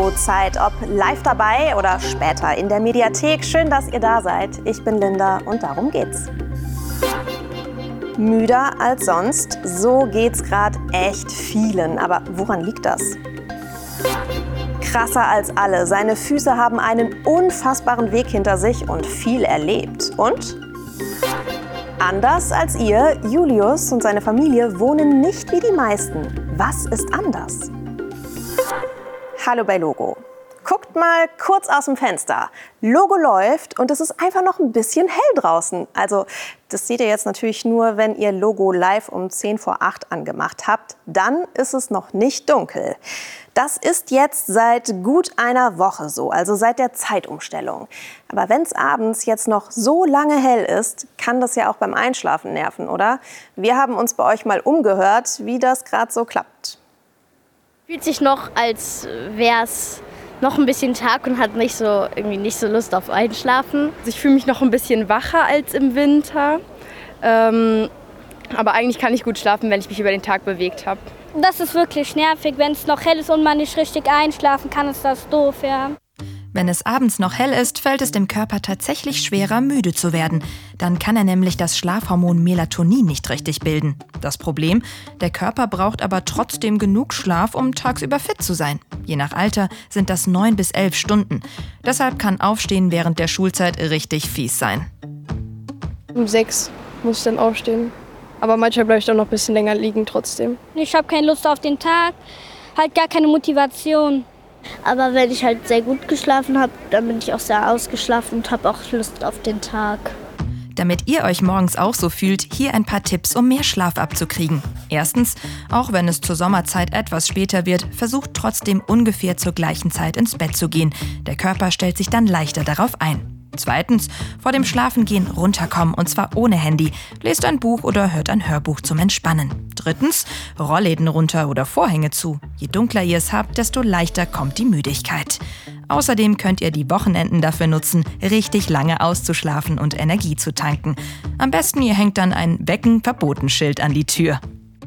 Logo-Zeit, ob live dabei oder später in der Mediathek. Schön, dass ihr da seid. Ich bin Linda und darum geht's. Müder als sonst, so geht's gerade echt vielen. Aber woran liegt das? Krasser als alle, seine Füße haben einen unfassbaren Weg hinter sich und viel erlebt. Und? Anders als ihr, Julius und seine Familie wohnen nicht wie die meisten. Was ist anders? Hallo bei Logo. Guckt mal kurz aus dem Fenster. Logo läuft und es ist einfach noch ein bisschen hell draußen. Also das seht ihr jetzt natürlich nur, wenn ihr Logo live um 10 vor 8 angemacht habt. Dann ist es noch nicht dunkel. Das ist jetzt seit gut einer Woche so, also seit der Zeitumstellung. Aber wenn es abends jetzt noch so lange hell ist, kann das ja auch beim Einschlafen nerven, oder? Wir haben uns bei euch mal umgehört, wie das gerade so klappt. Fühlt sich noch, als wäre es noch ein bisschen Tag und hat nicht so Lust auf Einschlafen. Also ich fühle mich noch ein bisschen wacher als im Winter. Aber eigentlich kann ich gut schlafen, wenn ich mich über den Tag bewegt habe. Das ist wirklich nervig, wenn es noch hell ist und man nicht richtig einschlafen kann, ist das doof, ja. Wenn es abends noch hell ist, fällt es dem Körper tatsächlich schwerer, müde zu werden. Dann kann er nämlich das Schlafhormon Melatonin nicht richtig bilden. Das Problem? Der Körper braucht aber trotzdem genug Schlaf, um tagsüber fit zu sein. Je nach Alter sind das 9 bis 11 Stunden. Deshalb kann Aufstehen während der Schulzeit richtig fies sein. Um 6 muss ich dann aufstehen. Aber manchmal bleibe ich dann noch ein bisschen länger liegen trotzdem. Ich habe keine Lust auf den Tag, halt gar keine Motivation. Aber wenn ich halt sehr gut geschlafen habe, dann bin ich auch sehr ausgeschlafen und habe auch Lust auf den Tag. Damit ihr euch morgens auch so fühlt, hier ein paar Tipps, um mehr Schlaf abzukriegen. Erstens, auch wenn es zur Sommerzeit etwas später wird, versucht trotzdem ungefähr zur gleichen Zeit ins Bett zu gehen. Der Körper stellt sich dann leichter darauf ein. Zweitens, vor dem Schlafengehen runterkommen, und zwar ohne Handy. Lest ein Buch oder hört ein Hörbuch zum Entspannen. Drittens, Rollläden runter oder Vorhänge zu. Je dunkler ihr es habt, desto leichter kommt die Müdigkeit. Außerdem könnt ihr die Wochenenden dafür nutzen, richtig lange auszuschlafen und Energie zu tanken. Am besten ihr hängt dann ein Wecken-Verboten-Schild an die Tür.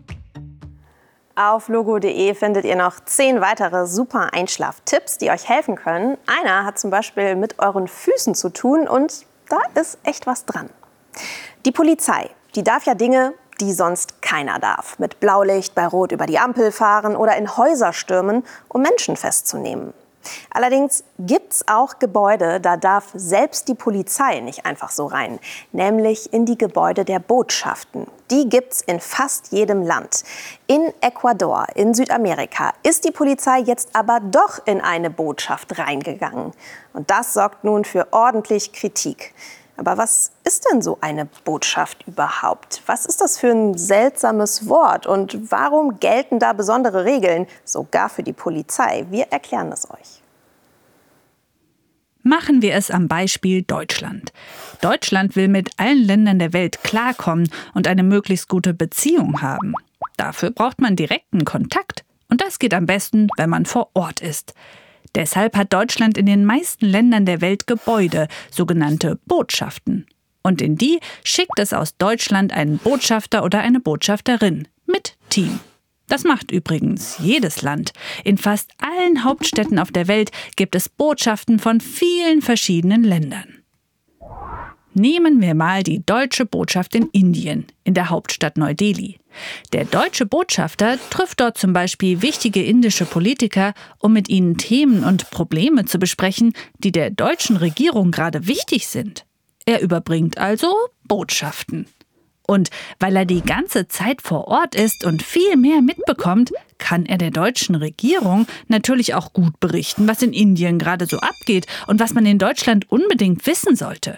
Auf logo.de findet ihr noch 10 weitere super Einschlaftipps, die euch helfen können. Einer hat zum Beispiel mit euren Füßen zu tun und da ist echt was dran. Die Polizei, die darf ja Dinge, die sonst keiner darf. Mit Blaulicht bei Rot über die Ampel fahren oder in Häuser stürmen, um Menschen festzunehmen. Allerdings gibt's auch Gebäude, da darf selbst die Polizei nicht einfach so rein. Nämlich in die Gebäude der Botschaften. Die gibt's in fast jedem Land. In Ecuador, in Südamerika, ist die Polizei jetzt aber doch in eine Botschaft reingegangen. Und das sorgt nun für ordentlich Kritik. Aber was ist denn so eine Botschaft überhaupt? Was ist das für ein seltsames Wort? Und warum gelten da besondere Regeln, sogar für die Polizei? Wir erklären es euch. Machen wir es am Beispiel Deutschland. Deutschland will mit allen Ländern der Welt klarkommen und eine möglichst gute Beziehung haben. Dafür braucht man direkten Kontakt. Und das geht am besten, wenn man vor Ort ist. Deshalb hat Deutschland in den meisten Ländern der Welt Gebäude, sogenannte Botschaften. Und in die schickt es aus Deutschland einen Botschafter oder eine Botschafterin mit Team. Das macht übrigens jedes Land. In fast allen Hauptstädten auf der Welt gibt es Botschaften von vielen verschiedenen Ländern. Nehmen wir mal die deutsche Botschaft in Indien, in der Hauptstadt Neu-Delhi. Der deutsche Botschafter trifft dort zum Beispiel wichtige indische Politiker, um mit ihnen Themen und Probleme zu besprechen, die der deutschen Regierung gerade wichtig sind. Er überbringt also Botschaften. Und weil er die ganze Zeit vor Ort ist und viel mehr mitbekommt, kann er der deutschen Regierung natürlich auch gut berichten, was in Indien gerade so abgeht und was man in Deutschland unbedingt wissen sollte.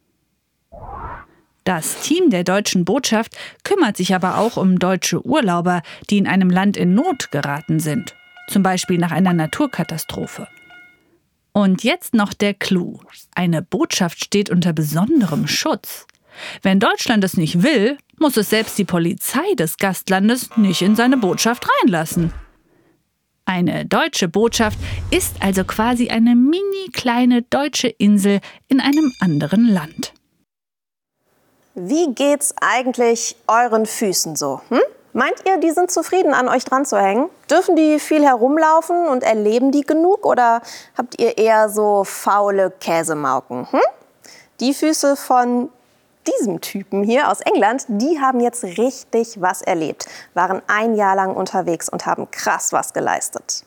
Das Team der deutschen Botschaft kümmert sich aber auch um deutsche Urlauber, die in einem Land in Not geraten sind, zum Beispiel nach einer Naturkatastrophe. Und jetzt noch der Clou. Eine Botschaft steht unter besonderem Schutz. Wenn Deutschland es nicht will, muss es selbst die Polizei des Gastlandes nicht in seine Botschaft reinlassen. Eine deutsche Botschaft ist also quasi eine mini kleine deutsche Insel in einem anderen Land. Wie geht's eigentlich euren Füßen so? Meint ihr, die sind zufrieden, an euch dran zu hängen? Dürfen die viel herumlaufen und erleben die genug? Oder habt ihr eher so faule Käsemauken? Die Füße von diesem Typen hier aus England, die haben jetzt richtig was erlebt. Waren 1 Jahr lang unterwegs und haben krass was geleistet.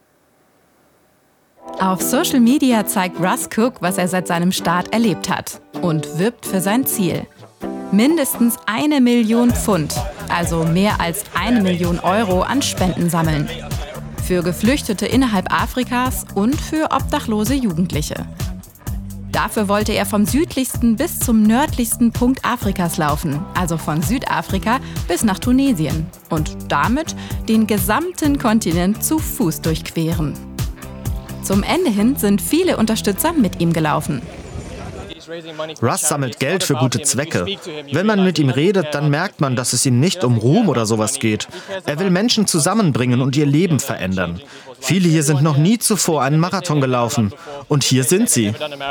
Auf Social Media zeigt Russ Cook, was er seit seinem Start erlebt hat. Und wirbt für sein Ziel. Mindestens 1 Million Pfund, also mehr als 1 Million Euro an Spenden sammeln. Für Geflüchtete innerhalb Afrikas und für obdachlose Jugendliche. Dafür wollte er vom südlichsten bis zum nördlichsten Punkt Afrikas laufen, also von Südafrika bis nach Tunesien. Und damit den gesamten Kontinent zu Fuß durchqueren. Zum Ende hin sind viele Unterstützer mit ihm gelaufen. Russ sammelt Geld für gute Zwecke. Wenn man mit ihm redet, dann merkt man, dass es ihm nicht um Ruhm oder sowas geht. Er will Menschen zusammenbringen und ihr Leben verändern. Viele hier sind noch nie zuvor einen Marathon gelaufen. Und hier sind sie.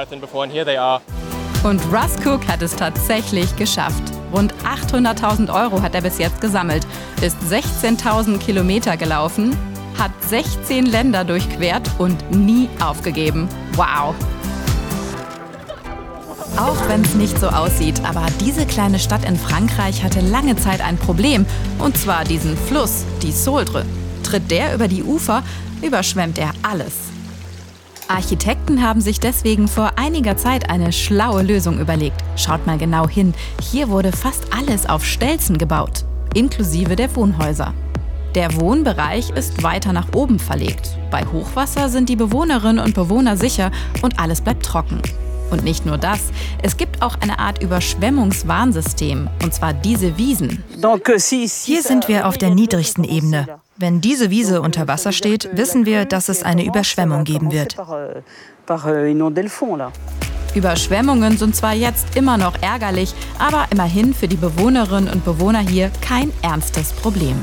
Und Russ Cook hat es tatsächlich geschafft. Rund 800.000 Euro hat er bis jetzt gesammelt, ist 16.000 Kilometer gelaufen, hat 16 Länder durchquert und nie aufgegeben. Wow! Auch wenn es nicht so aussieht, aber diese kleine Stadt in Frankreich hatte lange Zeit ein Problem. Und zwar diesen Fluss, die Sauldre. Tritt der über die Ufer, überschwemmt er alles. Architekten haben sich deswegen vor einiger Zeit eine schlaue Lösung überlegt. Schaut mal genau hin, hier wurde fast alles auf Stelzen gebaut, inklusive der Wohnhäuser. Der Wohnbereich ist weiter nach oben verlegt. Bei Hochwasser sind die Bewohnerinnen und Bewohner sicher und alles bleibt trocken. Und nicht nur das, es gibt auch eine Art Überschwemmungswarnsystem, und zwar diese Wiesen. Hier sind wir auf der niedrigsten Ebene. Wenn diese Wiese unter Wasser steht, wissen wir, dass es eine Überschwemmung geben wird. Überschwemmungen sind zwar jetzt immer noch ärgerlich, aber immerhin für die Bewohnerinnen und Bewohner hier kein ernstes Problem.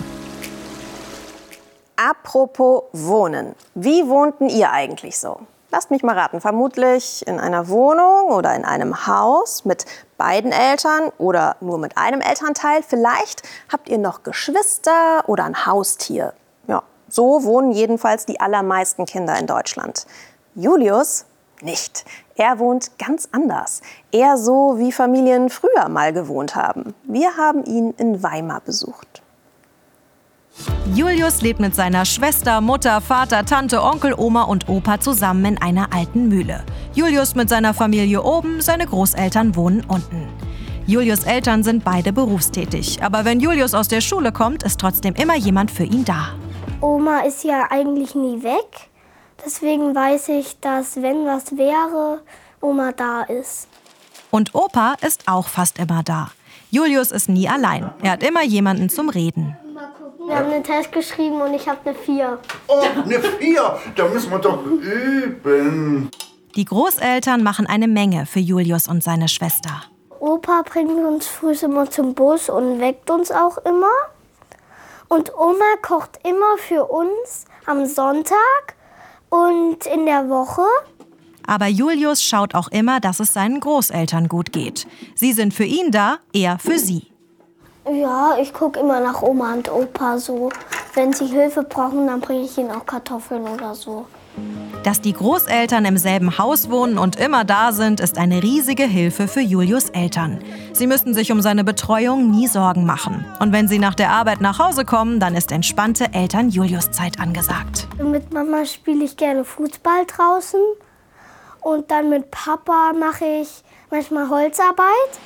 Apropos Wohnen. Wie wohnten ihr eigentlich so? Lasst mich mal raten, vermutlich in einer Wohnung oder in einem Haus mit beiden Eltern oder nur mit einem Elternteil. Vielleicht habt ihr noch Geschwister oder ein Haustier. Ja, so wohnen jedenfalls die allermeisten Kinder in Deutschland. Julius nicht. Er wohnt ganz anders. Eher so, wie Familien früher mal gewohnt haben. Wir haben ihn in Weimar besucht. Julius lebt mit seiner Schwester, Mutter, Vater, Tante, Onkel, Oma und Opa zusammen in einer alten Mühle. Julius mit seiner Familie oben, seine Großeltern wohnen unten. Julius' Eltern sind beide berufstätig. Aber wenn Julius aus der Schule kommt, ist trotzdem immer jemand für ihn da. Oma ist ja eigentlich nie weg. Deswegen weiß ich, dass, wenn was wäre, Oma da ist. Und Opa ist auch fast immer da. Julius ist nie allein. Er hat immer jemanden zum Reden. Wir haben einen Test geschrieben und ich habe eine 4. Oh, eine 4? Da müssen wir doch üben. Die Großeltern machen eine Menge für Julius und seine Schwester. Opa bringt uns früh immer zum Bus und weckt uns auch immer. Und Oma kocht immer für uns am Sonntag und in der Woche. Aber Julius schaut auch immer, dass es seinen Großeltern gut geht. Sie sind für ihn da, er für sie. Ja, ich gucke immer nach Oma und Opa so. Wenn sie Hilfe brauchen, dann bringe ich ihnen auch Kartoffeln oder so. Dass die Großeltern im selben Haus wohnen und immer da sind, ist eine riesige Hilfe für Julius' Eltern. Sie müssen sich um seine Betreuung nie Sorgen machen. Und wenn sie nach der Arbeit nach Hause kommen, dann ist entspannte Eltern-Julius-Zeit angesagt. Mit Mama spiele ich gerne Fußball draußen. Und dann mit Papa mache ich manchmal Holzarbeit.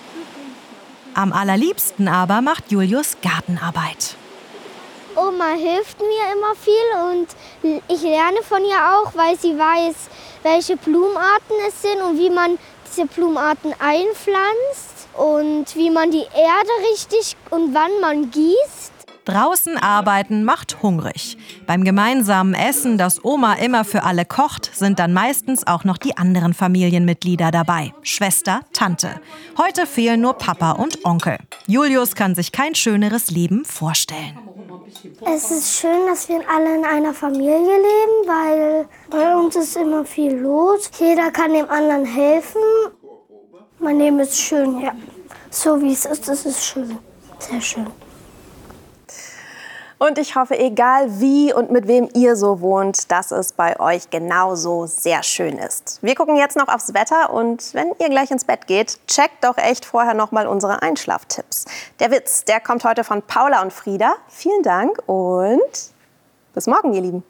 Am allerliebsten aber macht Julius Gartenarbeit. Oma hilft mir immer viel und ich lerne von ihr auch, weil sie weiß, welche Blumenarten es sind und wie man diese Blumenarten einpflanzt und wie man die Erde richtig und wann man gießt. Draußen arbeiten macht hungrig. Beim gemeinsamen Essen, das Oma immer für alle kocht, sind dann meistens auch noch die anderen Familienmitglieder dabei. Schwester, Tante. Heute fehlen nur Papa und Onkel. Julius kann sich kein schöneres Leben vorstellen. Es ist schön, dass wir alle in einer Familie leben, weil bei uns ist immer viel los. Jeder kann dem anderen helfen. Mein Leben ist schön, ja. So wie es ist, das ist schön. Sehr schön. Und ich hoffe, egal wie und mit wem ihr so wohnt, dass es bei euch genauso sehr schön ist. Wir gucken jetzt noch aufs Wetter und wenn ihr gleich ins Bett geht, checkt doch echt vorher noch mal unsere Einschlaftipps. Der Witz, der kommt heute von Paula und Frieda. Vielen Dank und bis morgen, ihr Lieben.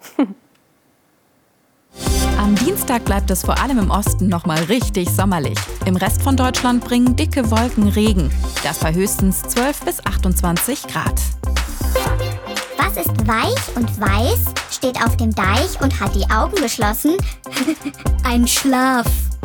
Am Dienstag bleibt es vor allem im Osten noch mal richtig sommerlich. Im Rest von Deutschland bringen dicke Wolken Regen. Das bei höchstens 12 bis 28 Grad. Was ist weich und weiß, steht auf dem Deich und hat die Augen geschlossen? Ein Schlaf.